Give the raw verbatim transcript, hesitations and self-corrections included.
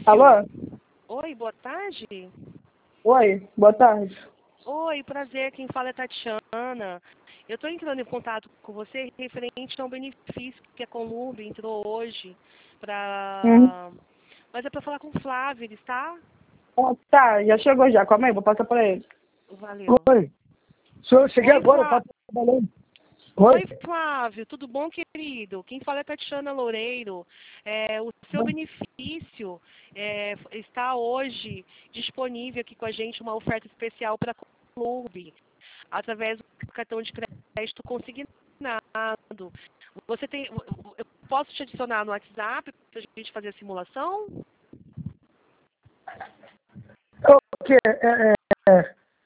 Alô? Oi, boa tarde. Oi, boa tarde. Oi, prazer. Quem fala é Tatiana. Eu estou entrando em contato com você referente a um benefício que a Columbi entrou hoje Hum. para... Mas é para falar com o Flávio, ele está? Ah, tá, já chegou já. Calma aí, vou passar pra ele. Valeu. Oi. Só eu cheguei Oi, agora, Flá... tá trabalhando. Oi. Oi, Flávio. Tudo bom, querido? Quem fala é Tatiana Loureiro. É, o seu benefício é, está hoje disponível aqui com a gente uma oferta especial para a Columbi, através do cartão de crédito consignado. Você tem, eu posso te adicionar no WhatsApp para a gente fazer a simulação? O que? É, é,